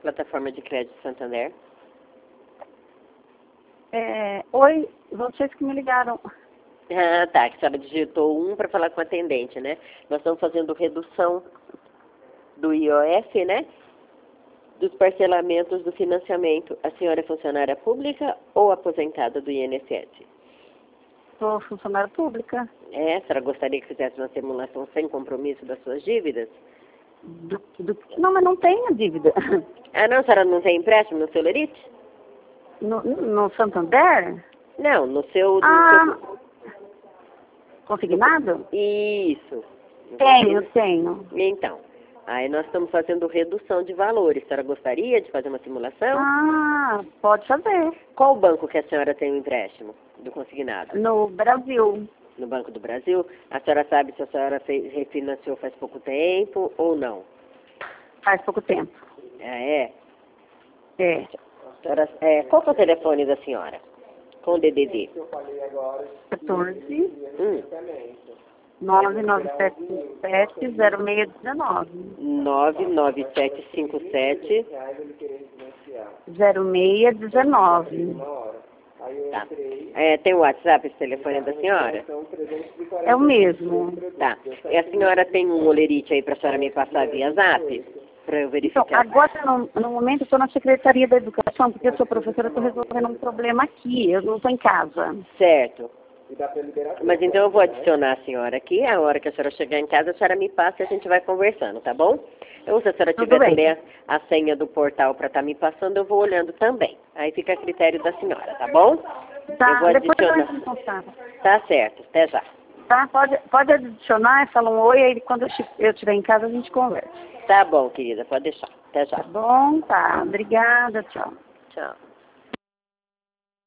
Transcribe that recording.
plataforma de crédito Santander. Oi, vocês que me ligaram. Ah, tá, que a senhora digitou 1 para falar com o atendente, né? Nós estamos fazendo redução do IOF, né? Dos parcelamentos do financiamento. A senhora é funcionária pública ou aposentada do INSS? Sou funcionária pública. A senhora gostaria que fizesse uma simulação sem compromisso das suas dívidas? Não, mas não tenho dívida. Ah, não? A senhora não tem empréstimo no seu Lerite? No Santander? Não, no seu... Consignado? Isso. Tenho. Então, aí nós estamos fazendo redução de valores. A senhora gostaria de fazer uma simulação? Ah, pode fazer. Qual banco que a senhora tem o empréstimo do consignado? No Brasil. No Banco do Brasil? A senhora sabe se a senhora refinanciou faz pouco tempo ou não? Faz pouco tempo. Ah, é? É. Qual que é o telefone da senhora? Com o DDD? 14 9977-0619. 99757 0619. Tá. Tem o WhatsApp, esse telefone da senhora? É o mesmo. Tá. E a senhora tem um olerite aí para a senhora me passar via Zap? Para eu verificar. Então, agora, no momento, eu estou na Secretaria da Educação, porque eu sou professora, estou resolvendo um problema aqui. Eu não estou em casa. Certo. Mas então eu vou adicionar a senhora aqui. A hora que a senhora chegar em casa, a senhora me passa e a gente vai conversando, tá bom? Ou se a senhora tiver também a senha do portal para estar me passando, eu vou olhando também. Aí fica a critério da senhora, tá bom? Tá, eu vou adicionar. Tá certo, até já. Tá, pode adicionar, fala um oi, aí quando eu estiver em casa a gente conversa. Tá bom, querida, pode deixar. Até já. Tá bom, tá. Obrigada, tchau. Tchau.